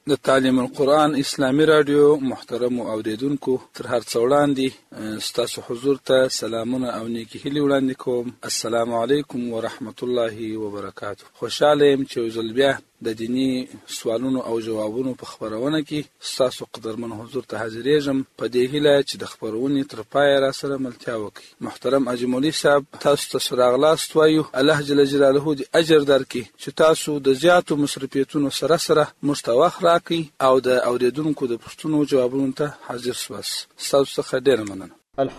د تعلیم القرآن اسلامی رادیو محترم اوریدونکو تر هر څه وړاندې ستاسو حضور ته سلامونه او نیکی هیلې وړاندې کوم. السلام علیکم ورحمت الله وبرکاته. خوشاله یم چې یو ځل بیا د دینی سوالونو او جوابونو په خبرونه کې ستاسو قدرمن حضور ته حاضرېږم په دې هیله چې د خبرونې تر پایه را سره ملتیا وکړي. محترم حاجي مولوي صاحب تاسو ته راغلاست وایو الله جل جلاله دې اجر درکړي چې تاسو د زیاتو مصرفیتونو سره سره موږ ته وخت راکړئ او د اوریدونکو د پوښتنو جوابونو ته حاضر سواست. ستاسو څخه ډېره مننه.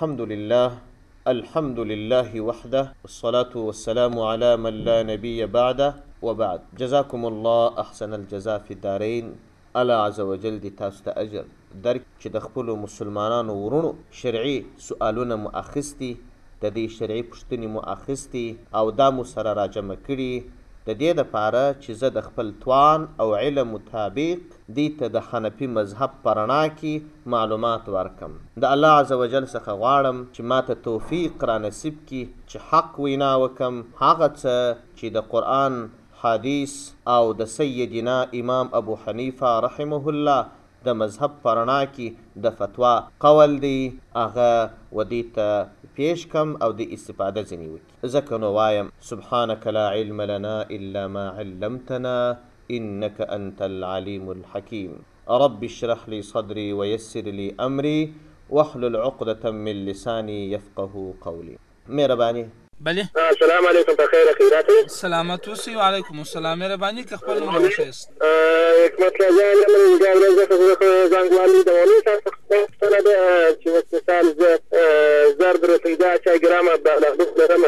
الحمد لله وحده والصلاة والسلام على من لا نبي بعده وبعد. جزاكم الله احسن الجزاء في الدارين. الله عز وجل دې تاسو ته اجر درک چې د خپلو مسلمانانو ورونو شرعي سؤالونه مو اخیستي، د دې شرعي پوښتنې مو اخیستي او دا مو سره راجمع کړي د دې دپاره چې زه د خپل توان او علم مطابق دې ته د حنفي مذهب په رڼا کې معلومات ورکم. د الله عز وجل څخه غواړم چې ما ته توفیق را نصیب کړي چې حق وینا وکم، هغه څه چې د قرآن، حدیث او د سیدنا امام ابو حنیفه رحمه الله د مذهب په رڼا کې د فتوا قول دی هغه ودې ته پیش کم او د استفاده ځینې وکړي. ځکه نو وایم سبحانك لا علم لنا الا ما علمتنا انك انت العليم الحكيم. رب اشرح لي صدري ويسر لي امري واحلل عقدة من لساني يفقه قولي. مهرباني. بله. السلام علیکم، بخیر خیرات. سلامت اوسئ. وعلیکم السلام. مهرباني که خپل نوم راوښیاست. حکمت الله جان یم دا ورځ زه زنګوالي د مولوي صاحب څخه پوښتنه ده چې مثال زه زر درې اچای ګرامه بلغبط لرم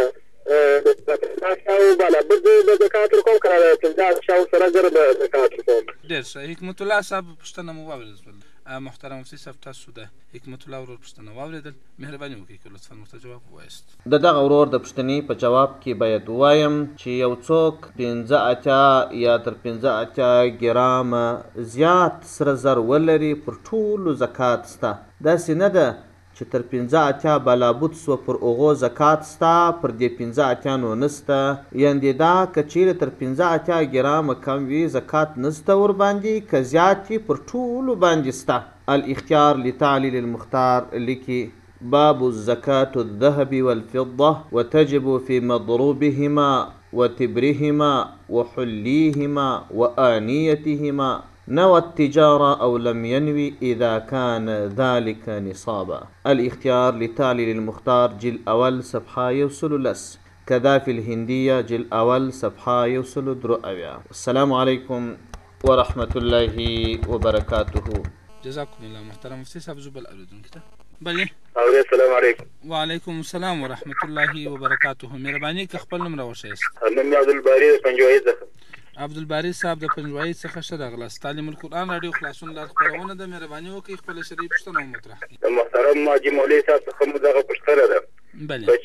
او بلغبط د زکات ورکوم که نه پنځه اچاو سره زر د زکات ورکوم. ډېر ښه. حکمت الله صاحب پوښتنه مو واورېدل. محترم مفتي صاحب تاسو د حکمت الله ورور پوښتنه واورېدل، مهرباني وکړئ که لطفا ورته جواب ووایاست. د دغه ورور د پوښتنې په جواب کې باید ووایم چې یو څوک 15 یا تر 15 ګرامه زیات سره زر ولري پر ټولو زکات سته. داسې نه ده چې تر 15 بلابود سوه پر هغو زکات سته، پر دې 15 نو نسته. یعنې دا که چیرې تر 15 ګرامه کم وي زکات نسته ورباندې، که زیات وي پر ټولو باندې سته. الاختیار لتعلیل المختار لیکي باب الزکاة الذهب والفضة وتجب في مضروبهما وتبرهما وحليهما وآنيتهما نوى التجارة أو لم ينوي إذا كان ذلك نصابا. الاختيار لتعليل المختار جل أول صفحة يوصل لس كذا في الهندية جل أول صفحة يوصل درؤيا. السلام عليكم ورحمة الله وبركاته. جزاكم الله. محترم مفتي صاحب زبل اوریدونکو ته بله. السلام علیکم. وعلیکم السلام ورحمت الله وبرکاته. مهرباني که خپل نوم راوښیاست. نوم عبدالباري د پنجوایي څخه. عبدالباري صاحب د پنجوایي څخه ښه راغلاست. تعلیم القرآن راډیو خلاصون لار خپرونه ده. مهرباني وکړئ خپله شرعي پوښتنه ومطرح کړئ. د محترم حاجي مولوي صاحب څخه مو دغه پوښتنه ده. بله. که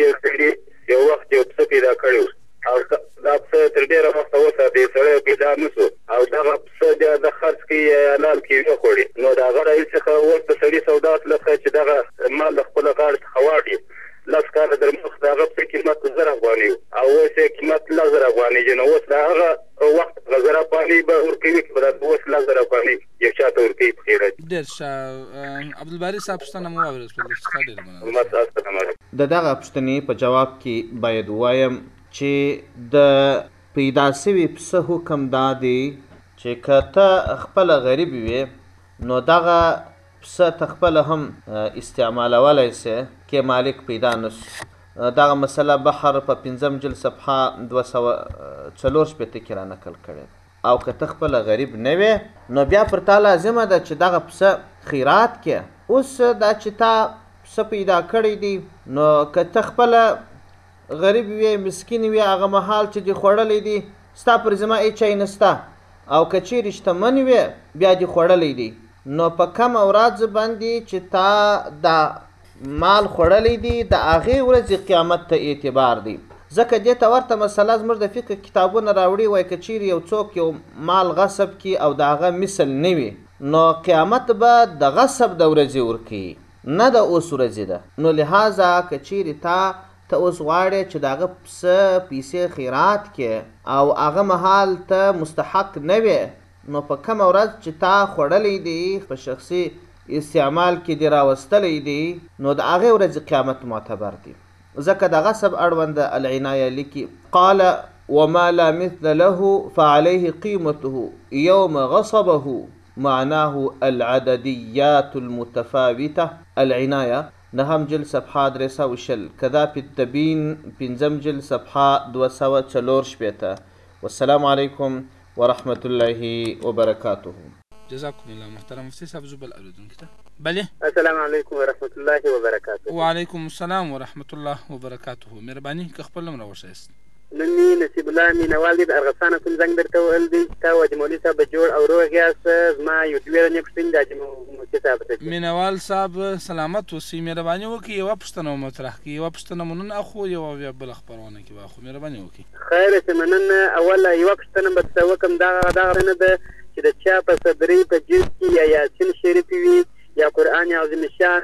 چیرې یو وخت یو پسه پیدا کړی و او دا پسه تر ډېره وخته وساتې سړی پیدا نه سو او دغه پسه بیا د خرڅ کې یا حلال کې وخوړي، نو د هغه رئیس څخه اوس د سړي سودا تلخه چې دغه مال د خپله غاړې څخه واړي 10 کاله در مخکې د هغه پسه قیمت 1000 افغانۍ او اوس یې قیمت 1000 افغانۍ دی، نو اوس د هغه وخت 1000 افغانۍ به ورکوي که به اوس 1000 افغانۍ یو چا ته ورکوي په خیرات. ډېر ښه. عبدالباري صاحب پوښتنه مو واورېدل، څخه ډېره مننه. السلام علیکم. د دغه پوښتنې په جواب کې باید ووایم چې د پیدا سوي پسه حکم دا دی چې که ته خپله غریب وي نو دغه پسه ته خپله هم استعمالولی سې کې مالک پیدا نسو. دغه مسله بحر په 5 جلد صفحه 244 کې را نقل کړې. او که ته خپله غریب نه وې نو بیا پر تا لازمه ده چې دغه پسه خیرات کې. اوس دا چې تا پسه پیدا کړی دی نو که ته خپله غریب وي مسکین وي هغه مهال چې دې خوړلی دی ستا پر ذمه هېڅ شی نسته، او که چیرې شتمن وي بیا دې خوړلی دی نو په کمه ورځ باندې چې تا دا مال خوړلی دی د هغې ورځې قیامت ته اعتبار دی. ځکه دې ته ورته مسله زموږ د فقه کتابونه راوړي وایي که چیرې یو څوک یو مال غصب کړي او د هغه مثل نه وي نو قیامت به د غصب د ورځې ورکوي، نه د اوس ورځې ده. نو لحاظه که چیرې ته اوس غواړې چې د هغه پسه پیسې خیرات کې او هغه مهال ته مستحق نه وې نو په کومه ورځ چې تا خوړلی دی په شخصي استعمال کې دې راوستلی دی نو د هغې ورځې قیامت معتبر دی. ځکه د غصب اړوند العنایه لیکي قال وما لا مثل له فعليه قيمته يوم غصبه معناه العدديات المتفاوتة. العنایه نهم جل صفحه 300 کذا فی التبین پنځم جل صفحه 244. والسلام علیکم ورحمة الله وبرکاته. جزاكم الله محترم مفتي صاحب زبل اوریدونکو ته بله. السلام علیکم ورحمة الله وبرکاته. وعلیکم السلام ورحمة الله وبرکاته. مهرباني که خپل نوم راوښیاست. نن مې نصیب الله مینوال دی د ارغستانه کوم زنګ درته وویل دی تا حاجي مولوي صاحب به جوړ او روغ یاست. زما یو دوې ورځې پوښتنې د حاجي مفتي صاحب ته مینوال صاحب سلامت اوسئ. مهرباني وکړئ یوه پوښتنه مطرح کړئ. یوه پوښتنه مو نن اخو یوه بیا بله خپرونه کې به اخو. مهرباني وکړئ. خیر چې منن اوله یوه پوښتنه به درته وکړم دغه نه ده چې د چا په صدرۍ په جیب کې یا یاسین شریف وي یا قرآن عظیم شان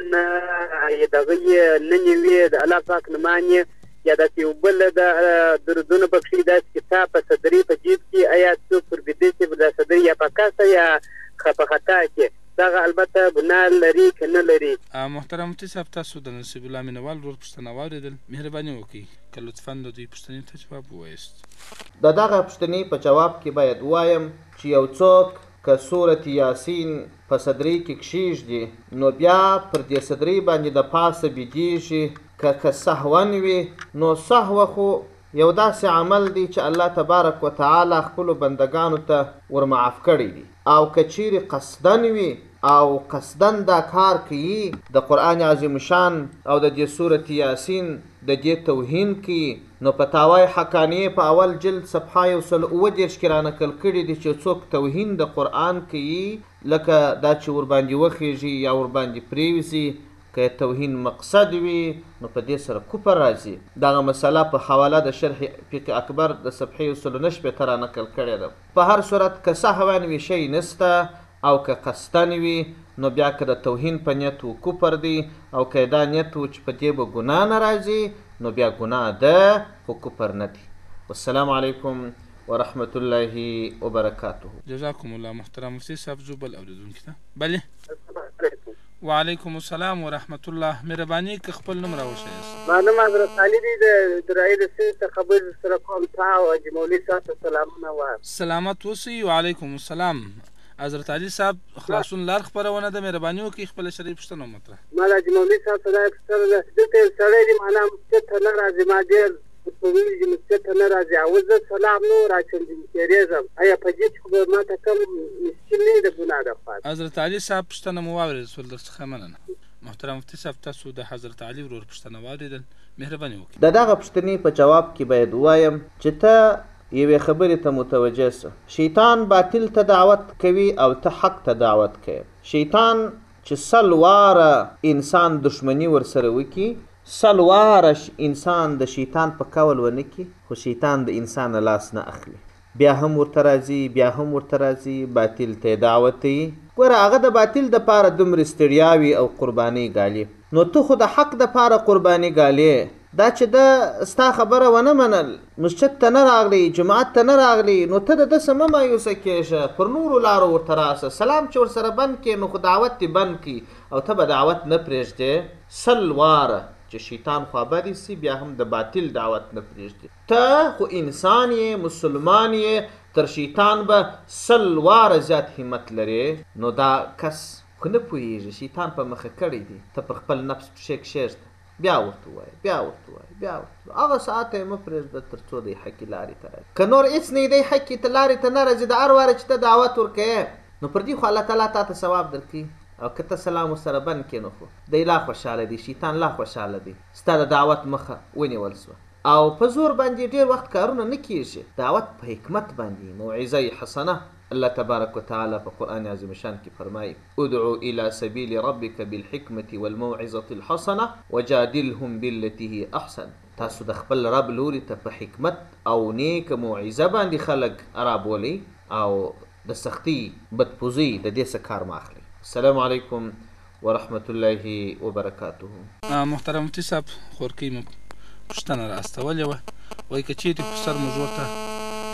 یا دغه یې ننې وي د الله پاک نمان یې یا داسې یو بل د دردونه پکښې داسې کتاب په صدرۍ په جیب کې آیا څوک پر بیده چې د صدرۍ یا په کاسه یا په خطا کې دغه البته ګناه لري که نه لري. محترم مفتي صاحب تاسو د نصیب الله مینوال ورور پوښتنه واورېدل. مهرباني وکړئ که لطفا د دوی پوښتنې ته جواب ووایاست. د دغه پوښتنې په جواب کې باید ووایم چې یو څوک که سورت یاسین په صدرۍ کې کښېږدي نو بیا پر دې صدرۍ باندې د پاسه بیدېږي که سهون وي نو سهوه خو یو داسې عمل دی چې الله تبارک وتعالی خپلو بندګانو ته ورمعاف کړی دی. او که چیرې قصدن وي او قصدن دا کار کوي د قرآن عظیم شان او د دې سورت یاسین د دې توهین کوي نو په تاوای حقانیه په اول جلد صفحه 129 کې رانقل کړي دي چې څوک توهین د قرآن کوي لکه دا چې ورباندې وخیږي یا ورباندې پریوزي که توهین مقصد وي نو په دې سره کفر راځي. دغه مسله په حواله د شرح فقه اکبر د صفحه 129 رانقل کړې ده. په هر صورت که سهوان وي شی نسته او که قصدن وي نو بیا که د توهین په نیت و کفر دی او که دا نیت و چې په دې به ګناه نه راځي نو بیا ګناه ده خو کفر نه دی. والسلام علیکم ورحمة الله وبرکاته. جزاكم الله محترم مفتي صاحب زوبل اوریدونکو ته بله. وعلیکم السلام ورحمة الله. مهرباني که خپل نوم راوښیاست. ما نوم حضرت علي دی د درایي د سیند څخه خبرې سره کوم. تا او حاجي مولوي صاحب ته سلامونه وایم. سلامت اوسئ. وعلیکم السلام. حضرت علي صاحب خلاصون لار خپرونه ده. مهرباني وکړئ خپله شرعي پوښتنه مطرح. ما د حاجي مولوي صاحب ته دا پوښتنه ده دلته یو سړی دی معنا مسجد ته نه راځي. ما ډېر پوهېږي چې مسجد ته نه راځي او زه سلام نو راچندېږم. آیا په دې کې خو به ما ته کم مسکین نه وي د ګناه د خوا. حضرت علي صاحب پوښتنه مو واورېدل سول درڅخه مننه. محترم مفتي صاحب تاسو د حضرت علي ورور پوښتنه واورېدل. مهرباني وکړئ. د دغه پوښتنې په جواب کې باید ووایم چې ته یوې خبرې ته متوجه سه. شیطان باطل ته دعوت کوي او ته حق ته دعوت کوي. شیطان چې 100 واره انسان دشمني ورسره وکړي 100 واره انسان د شیطان په قول ونه کړي خو شیطان د انسان لاس نه اخلي. بیا هم ورته راځي بیا هم ورته راځي باطل ته دعوت کوي. ګوره هغه د باطل دپاره دومرې ستړیاوي او قربانۍ ګالي نو ته خو د حق دپاره قرباني ګالې. دا چې ده ستا خبره ونه منل مسجد ته نه راغلی جماعت ته نه راغلی نو ته د ده څه مه مایوسه کېږه پر نورو لارو ورته راسه. سلام چې ورسره بند کړې نو خو دعوت دې بند کړي او ته به دعوت نه پرېږدې 100 واره چې شیطان خوابدي سي بیا هم د باطل دعوت نه پرېږدي. ته خو انسان یې مسلمان یې تر شیطان به 100 واره زیات همت لرې نو دا کس خو نه پوهېږي شیطان په مخه کړی دی. ته پر خپل نفس پښې کښېږده بیا ورته ووایه بیا ورته ووایه بیا ورته هغه ساعت یې مه پرېږده تر څو دی حقي لارې ته راځي. که نور هېڅ نه دی حقي ته لارې ته نه راځي د هر واره چې ته دعوت ورکوې نو پر دې خو الله تعالی تا ته ثواب درکوي. او که ته سلام ورسره بند کړې نو خو دی لا خوشحاله دی شیطان لا خوشحاله دی ستا د دعوت مخه ونیول سوه. او په زور باندې ډېر وخت کارونه نه کېږي. دعوت په حکمت باندې موعظه حسنه. الله تبارک وتعالى په قرآن عظیم شان کې فرمایي ادعو الى سبیل ربک بالحکمة والموعظة الحسنه وجادلهم بالتي هي احسن. تاسو د خپل رب لوري ته په حکمت او نیک موعظه باندې خلک رابولئ او د سختي بدپوزي د دې څه کار مه اخلئ. السلام علیکم ورحمة الله وبرکاته. محترم مفتي صاحب خورکۍ مو پوښتنه را استولې وه وایي که چیرې خسر موږ ورته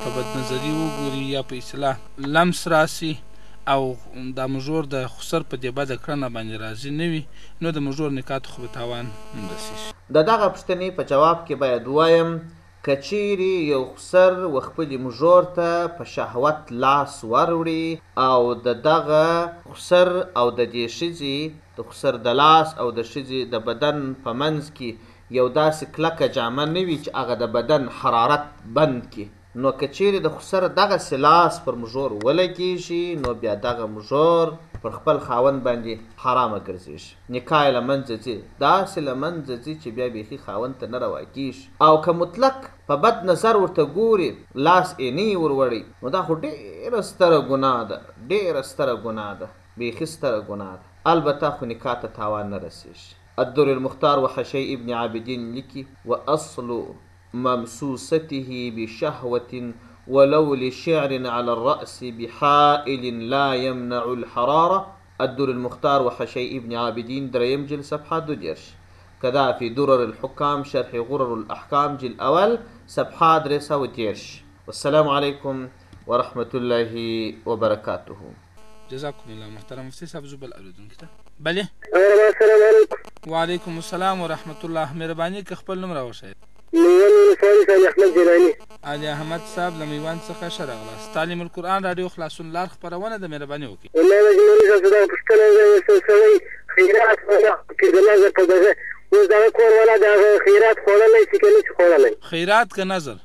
په بدنظري وګوري یا په اصطلاح لمس راسي او د مژور د خسر په دې بده کړنه باندې راضي نه وي، نو د مژور نکاتو خو به تاوان رسېږي. د دغه پوښتنې په جواب کې باید ووایم که چیرې یو خسر و خپلې مژور ته په شهوت لاس وروړي او د دغه خسر او د دې ښځې د خسر د لاس او د ښځې د بدن په منځ کې یو داسې کلکه جامه نه وي چې هغه د بدن حرارت بند کړي، نو که چیرې د خسر دغسې لاس پر مژور ولګېږي نو بیا دغه مژور پر خپل خاوند باندې حرامه ګرځېږي، نکاح یې له منځه ځي، داسې له منځه ځي چې بیا بیخي خاوند ته نه روا کېږي. او که مطلق په بد نظر ورته ګوري، لاس یې نه وروړی، نو دا خو ډېره ستره ګناه ده، ډېره ستره ګناه ده، بیخي ستره ګناه ده. البته خو نکاح ته تاوان نه رسېږي. الدر المختار وحشي ابن عابدين لیکي واصل ممسوسته بشهوة ولو لشعر على الرأس بحائل لا يمنع الحرارة. الدر المختار وحشي ابن عابدين دريم جل صفحة 2 كذا في درر الحكام شرح غرر الأحكام جل أول صفحة 3 والسلام عليكم ورحمة الله وبركاته. جزاكم الله محترم مفتي صاحب زبل أردون كده بله. السلام عليكم. وعليكم السلام ورحمة الله. مهرباني که خپل نوم راوښیه. میوان ولسوالي احمد جیلاني. علي احمد صاحب له میوان څخه ښه راغلاست. تعلیم القرآن رادیو خلاصون لار خپرونه د مهرباني وکړي. والله مجموعي صاحب دا پوښتنه ده سړی خیرات کې د نظر په دغه اوس دغه کور والا د خیرات خوړلی شي که نه شي خوړلی؟ خیرات که نظر؟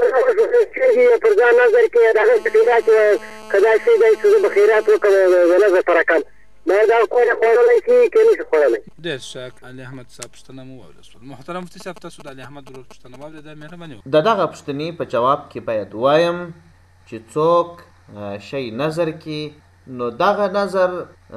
پر ځان نظر کې دغه خیرات که دا شی دی چې زه به خیرات وکړم د نظر په رقم باید دغه کور یې خوړلی شي که نه شي خوړلی؟ ډېر ښه. علي احمد صاحب پوښتنه مو واورېدل. محترم مفتي صاحب تاسو د علي احمد ورور پوښتنه واورېده، مهرباني وکړئ. د دغه پوښتنې په جواب کې باید ووایم چې څوک شی نظر کې نو دغه نظر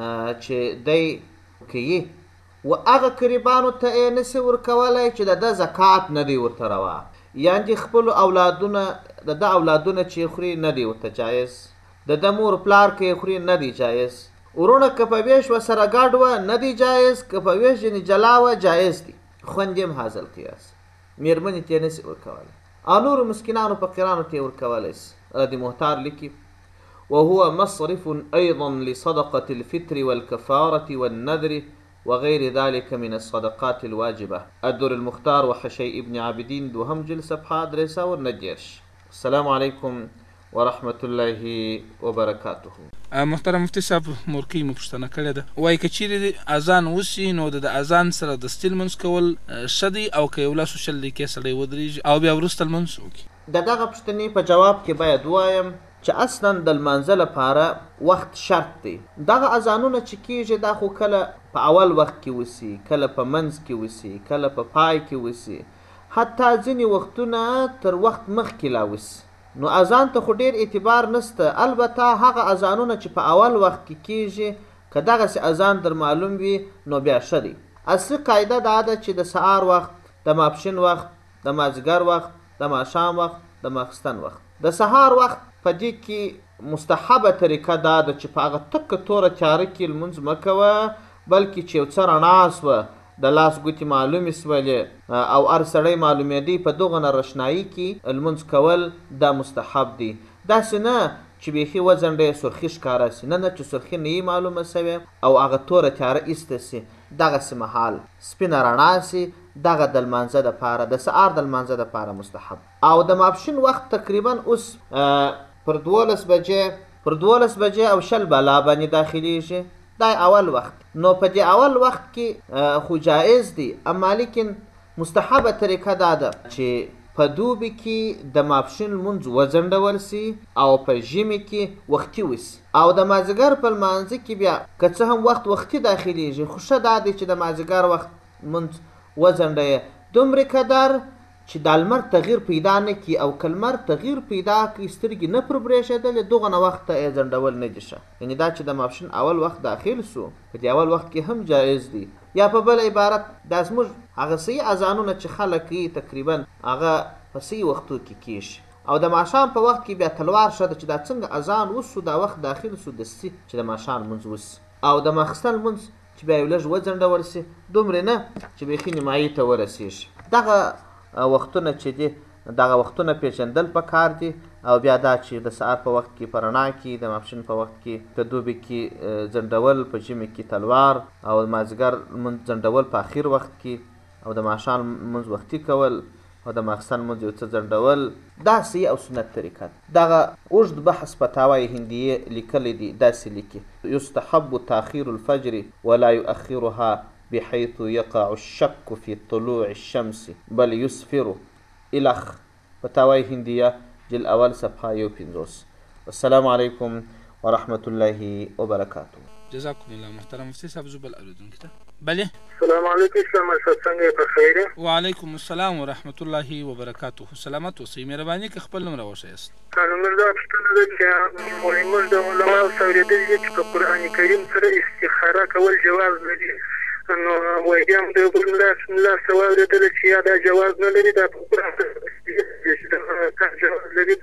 چې دی کوي و هغه قریبانو ته یې نسي ورکولی چې د ده زکات نه دی ورته روا، یعنې خپلو اولادونه د ده اولادونه چې خوري نه دی ورته جایز، د ده مور پلار که خوري نه دی جایز، ورونه که په ویش ورسره ګډ وه نه دی جایز، که په ویش یعنې جلا وه جایز دی. خوندې هم حاصل قیاس مېرمنې ته یې نسي ورکولی او نورو مسکینانو فقیرانو ته یې ورکولی سي. رد محتار لیکي وهو مصرف أيضا لصدقة الفطر والكفارة والنذر وغير ذلك من الصدقات الواجبة. الدر المختار وحشي ابن عابدين 2 جل صفحة 3 السلام عليكم ورحمة الله وبركاته. محترم مفتي صاحب مورکۍ مو پوښتنه کړې ده، وایي که چیرې اذان وسي نو د اذان سره دستي لمونځ کول ښه دی او که یو 100 دقیقې سړی ودرېږي او بیا وروسته لمونځ وکړي؟ د دغه پوښتنې په جواب کې باید ووایم چې اصلا د لمانځه لپاره وخت شرط دی. دغه اذانونه چې کېږي دا خو کله په اول وخت کې وسي، کله په منځ کې وسي، کله په پای کې وسي، حتی ځینې وختونه تر وخت مخکې لا وسي، نو اذان ته خو ډېر اعتبار نسته. البته هغه اذانونه چې په اول وخت کې کېږي که دغسې اذان در معلوم وي نو بیا ښه دی. اصلي قاعده دا ده چې د سهار وخت، د ماپښین وخت، د مازدیګر وخت، د ماښام وخت، د ماخستن وخت. د سهار وخت په دې کې مستحبه طریقه دا ده چې په هغه تکه توره تیاره کې لمونځ مه کوه، بلکې چې یو څه رڼا سوه، د لاس ګوتې معلومې سولې او هر سړی معلومېدی په دغه روښنایي کې لمونځ کول دا مستحب دی. داسې نه چې بیخي وځنډه سرخي ښکاره سي، نه چې سرخي نه یې معلومه سوې او هغه توره تیاره ایسته سي، دغسې مهال سپینه رڼا سي، دغه د لمانځه دپاره د سهار د لمانځه دپاره مستحب. او د ماپښین وخت تقریبا اوس پر 12 بجې او 20 بلا باندې داخلیږي، دا اول وخت. نو په دې اول وخت کې خو جایز دی، اما لیکن مستحبه طریقه دا ده چې په دوبي کې د ماپښین لمونځ وځنډول سي او په ژمي کې وختي وسي، او د مازدیګر په لمانځه کې بیا که څه هم وخت وختي داخلیږي خو ښه دا دی چې د مازدیګر وخت لمونځ وځنډوي دومره قدر چې د لمر تغییر پیدا نه کړي، او که لمر تغییر پیدا کړي سترګې نه پر برېښېدلې دغه وخت ته یې ځنډول نه دي ښه. یعنې دا چې د ماپښین اول وخت داخل سو په دې اول وخت کې هم جایز دی. یا په بل عبارت دا زموږ هغه صحیح اذانونه چې خلک کوي تقریبا هغه په صحیح وختو کې کېږي، او د ماښام په وخت کې بیا تلوار ښه ده چې دا څنګه اذان وسو دا وخت داخل سو دستي چې د ماښام لمونځ وسي، او د ماخستن لمونځ چې بیا یو لږ وځنډول سي، دومره نه چې بیخي نیمایي ته ورسېږي. دغه وختونه چې دي دغه وختونه پیژندل پکار دي، او بیا دا چې د سهار په وخت کې په رڼا کې د ماپښین په وخت کې په دوبي کې ځنډول، په ژمي کې تلوار، او د مازدیګر لمونځ ځنډول په اخر وخت کې، او د ماښام لمونځ وختي کول، او د ماخستن لمونځ یو څه ځنډول. دا صحیح او سنت طریقه ده. دغه اوږد بحث په تاوای هندیې لیکلی دی، داسې لیکي: یستحب تاخیر الفجر ولا یؤخرها بحيث يقع الشك في طلوع الشمس بل يسفر الخ. فتاوی هندیه جل اول صفحه 150. السلام علیکم ورحمة الله وبرکاته. جزاکم الله محترم مفتی صاحب. زبل اوریدونکو ته بله. السلام علیکم. اسلام صاحب څنګه په خیر؟ وعلیکم السلام ورحمة الله وبرکاته. سلامت اوسئ. مهرباني که خپل نوم راوښیاست. قانون دا پوښتنه ده چې موږ د علماو څخه اورېدلي دي چې په قرآن کریم سره استخاره کول جواز لري، نو وایي بیا هم د بل ملا څخه واورېدله چې یا دا جواز نه لري، دا په قرآن سره کار جواز لري.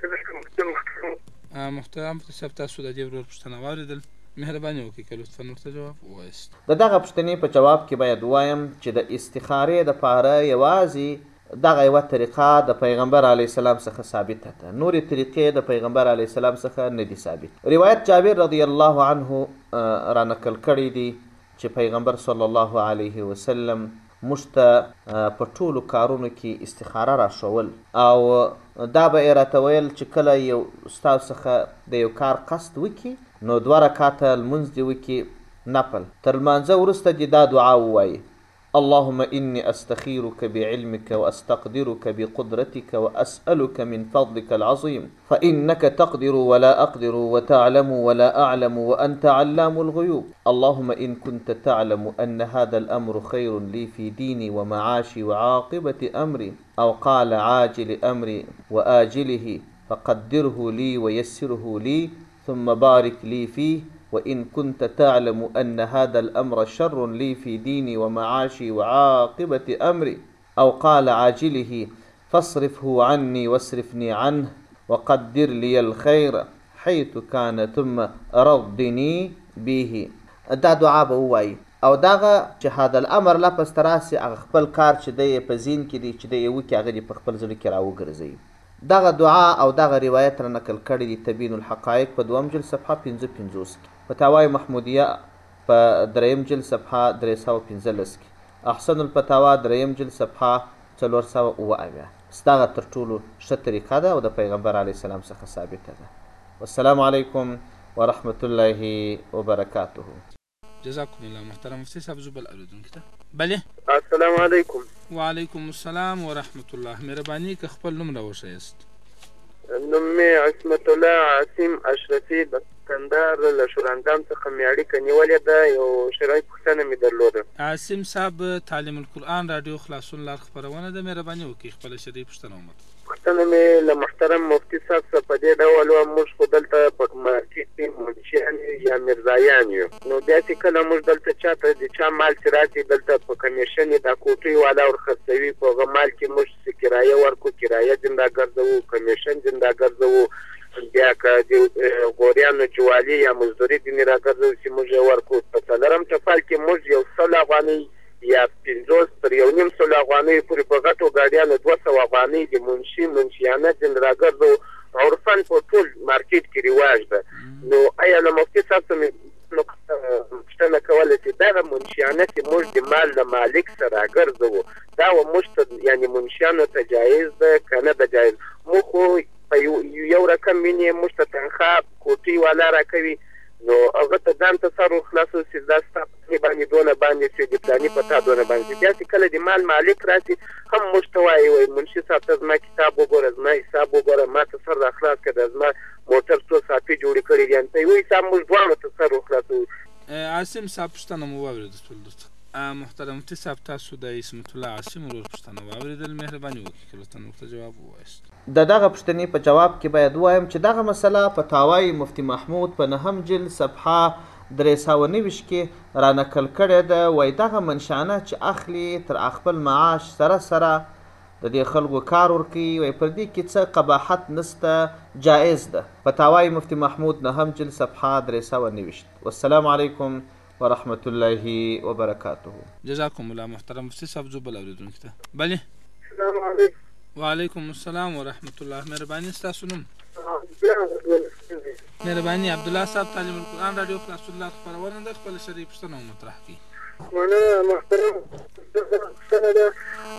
محترم مفتی صاحب، تاسو د دې ورور پوښتنه واورېدل، مهرباني وکړئ که لطفا ورته جواب ووایاست. د دغه پوښتنې په جواب کې باید ووایم چې د استخارې دپاره یوازې دغه یوه طریقه د پیغمبر علیه السلام څخه ثابته ده، نورې طریقې د پیغمبر علیه السلام څخه نه دي ثابت. روایت جابر رضی الله عنه رانقل کړی دی چې پیغمبر صلی الله علیه وسلم موږ ته په ټولو کارونو کې استخاره راښول، او دا به یې راته ویل چې کله یو ستاسو څخه د یو کار قصد وکړي نو 2 رکعته لمونځ دې وکړي نفل، تر لمانځه وروسته دې دا دعا ووایي: اللهم إني أستخيرك بعلمك وأستقدرك بقدرتك وأسألك من فضلك العظيم فإنك تقدر ولا أقدر وتعلم ولا أعلم وأنت علام الغيوب. اللهم إن كنت تعلم أن هذا الأمر خير لي في ديني ومعاشي وعاقبة أمري، أو قال عاجل أمري وآجله، فقدره لي ويسره لي ثم بارك لي فيه. وإن كنت تعلم أن هذا الأمر شر لي في ديني ومعاشي وعاقبة أمري، أو قال عاجله، فاصرفه عني واصرفني عنه وقدر لي الخير حيث كان ثم ردني به. دا دعا به ووایي، او دغه چې هذا الامر لپس تراسي هغه خپل کار چې دی په ذهن کې دی چې دی یې وکړي هغه دې په خپل زړه کې راوګرځوي. دغه دعا او دغه روایت را نقل کړی دی تبین الحقایق په 2 جلد صفحه 55 کې، فتاوای محمودیه په 3 جلد صفحه 315 کې، احسن الفتاوا 3 جلد صفحه 407. دغه تر ټولو ښه طریقه ده او د پیغمبر علیه السلام څخه ثابته ده. والسلام علیکم ورحمة الله وبرکاته. جزاکم الله محترم مفتی صاحب. زبل اوریدونکو ته بله. السلام علیکم. وعلیکم السلام ورحمة الله. مهرباني که خپل نوم راوښیاست. نوم مې عصمت الله عاصم اشرفي د کندهار له شورندام څخه مې اړیکه نیولې ده. یو شرعي پوښتنه مې درلوده. عاصم صاحب، تعلیم القرآن رادیو خلاصون لار خپرونه ده، مهرباني وکړئ خپله شرعي پوښتنه ومنئ. پوښتنه مې له محترم مفتي صاحب څخه په دې ډول وه، موږ خو دلته په مارکېټ کې منشیان یا میرزایان یو، نو بیا چې کله موږ دلته چاته د چا مال چې راشي دلته په کمیشن یې دا کوټۍ والا ورخرڅوي، په هغه مال کې موږ څه کرایه ورکړو، کرایه ځندا ګرځوو، کمیشن ځندا ګرځوو، بیا که د غوریانو جوالي یا مزدوري ځینې راګرځوو چې موږ یې ورکړو. په څلورم ټپل کې موږ 100 افغانۍ یا 50 تر 1.5 افغانۍ پورې په غټو ګاډیانو 200 افغانۍ د منشیانه ځینې راګرځوو. عرفاً په ټول مارکېټ کې رواج ده. نو آیا له مفتي صاحب څخه مې پوښتنه کوله چې دغه منشیانه چې موږ د مال له مالک سره راګرځوو دا موږ ته یعنې منشیانو ته جایز ده که نه ده جایز؟ موږ خو په یو رقم وینې موږ ته تنخواه کوټۍ والا راکوي، نو هغه ته ځان تصرف خلاصو چې دا ستا په باندې دونه باندې چې د پلاني په تا دونه باندې، بیا چې کله د مال مالک راشي هم موږ ته وایي وایي منشي صاحب ته زما کتاب وګوره، زما حساب وګوره، ما ته سر راخلاص کړه، زما موټر څو صافې جوړې کړي دي، ته یې وایي صاحب موږ دواړو تصرف خلاصوو. عاصم صاحب پوښتنه مو واورېده ټول دوست. محترم مفتي صاحب، تاسو د عصمت الله عاصم ورور پوښتنه واورېدل، مهرباني وکړئ که لطفا ورته جواب ووایاست. د دغه پوښتنې په جواب کې باید ووایم چې دغه مسله په تاوای مفتي محمود په 9 جلد صفحه 329 کې را نقل کړې ده. وایي دغه منشانه چې اخلي تر خپل معاش سره سره د دې خلکو کار ورکوي، وایي پر دې کې څه قباحت نسته، جایز ده. په تاوای مفتي محمود 9 جلد صفحه 329. والسلام علیکم ورحمة الله وبرکاته. جزاکم الله محترم مفتی صاحب. زو بل اوریدونکو ته بله. السلام علیکم. وعلیکم السلام ورحمة الله. مهرباني ستاسو نوم؟ مهرباني عبدالله صاحب تعلیم القرآن رادیو خلاص الله خپرونه ده، خپل شرعي پوښتنه مطرح کړي. مننه محترم. پوښتنه ده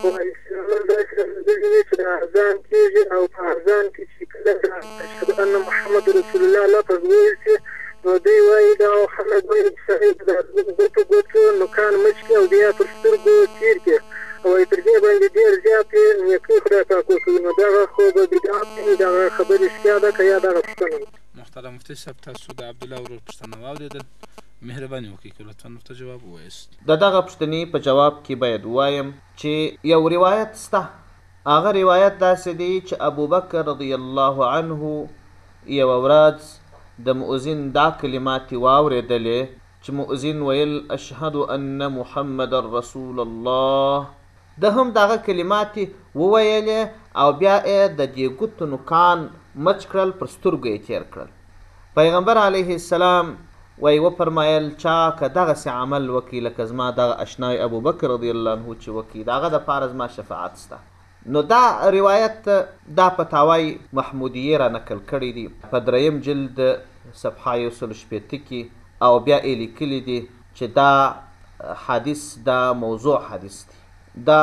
چې د اذان کېږي او په اذان کې چې کله د اشهد ان محمد رسول الله لفظ ویل شي نو دوی وایي دا خلک وایي چې سړی د ګوتو نوکان مچ کړي او بیا پر سترګو تېر کړي او تر دې باندې ډېر زیاتې نیکۍ خدای پاک وکړي. نو دغه خو به بدعت وي، دغه خبرې رښتیا ده که یا دغه پوښتنه ده؟ محترم مفتي صاحب تاسو د عبدالله ورور پوښتنه واورېدل، مهرباني وکړئ که لطفا ورته جواب ووایاست. د دغه پوښتنې په جواب کې باید ووایم چې یو روایت شته. هغه روایت داسې دی چې ابوبکر رضی الله عنه یوه ورځ د مؤذن دا کلمات واورېدلې چې مؤذن ویل اشهد ان محمد رسول الله. د هم دغه کلمات وویلې او بیا یې د دې ګوتو نوکان مچ کړل، پر سترګو یې تېر کړل. پیغمبر علیه السلام وی وفرمایل چا که دغسې عمل وکړي لکه زما دغه اشنای ابوبکر رضی الله عنه چې وکړي، د هغه دپاره زما شفاعت شته. نو دا روایت دا په تاوای محمودیې را نقل کړی دي په 3 جلد صفحه 160 کې، او بیا یې لیکلي دي چې دا حدیث دا موضوع حدیث دی. دا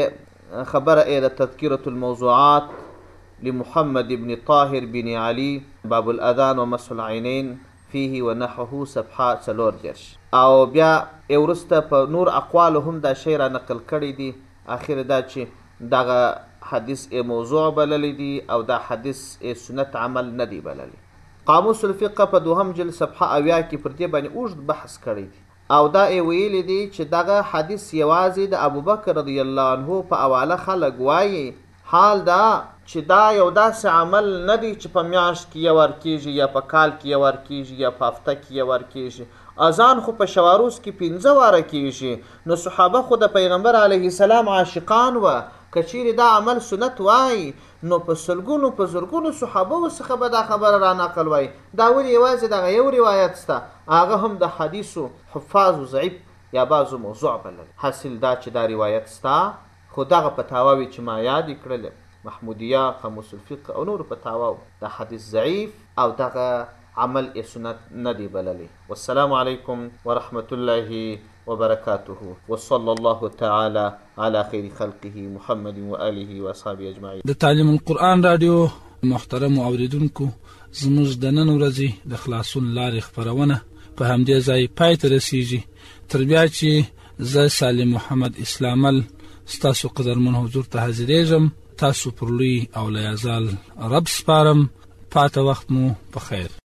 خبره د تذکرة الموضوعات لمحمد بن طاهر بن علي باب الاذان ومسح العينين فيه ونحوه صفحه 4 او بیا وروسته په نور اقوالو هم دا شی را نقل کړی دي. اخر دا چې دغه حدیث موضوع بللی دي او دا حدیث سنت عمل نه دی بللی. قاموس الفقه په 2 جلد صفحه 80 کې پر دې باندې اوږد بحث کړی دی او دا ویلی دي چې دغه حدیث یوازې د ابوبکر رضی الله عنه په حواله خلک وایي. حال دا چې دا یو داسې عمل نه دی چې په میاشت کې یو ور کېږي یا په کال کې یو ور کېږي یا په هفته کې یو ور کېږي. اذان خو په شواروز کې 15 واره کېږي. نو صحابه خو د پیغمبر علیه السلام عاشقان وه. که چیرې دا عمل سنت وای نو په سلګونو په زرګونو صحابه څخه به دا خبره را نقل وای. دا ولې یوازې دغه یو روایت شته، هغه هم د حدیثو حفاظو ضعیف یا بعضو موضوع بلل. حاصل دا چې دا روایت شته، خو دغه فتاواوې چې ما یادې کړلې محمودیه، قاموس الفقه او نورو فتاواو، دا حدیث ضعیف او دغه عمل سنت نه دی بللی. والسلام علیکم ورحمة الله وبركاته وصلى الله تعالى على خير خلقه محمد وآله وأصحابه أجمعين. د تعلیم القرآن رادیو محترم اوریدونکو، زموږ د نن ورځې د خلاصون لارې خپرونه په همدې ځای پای ته رسیږي. تر بیا چې زه سالم محمد اسلامل ستاسو قدرمن حضور ته حاضرېږم، تاسو پر لوی او لیازال رب سپارم. پاته وخت مو په خیر.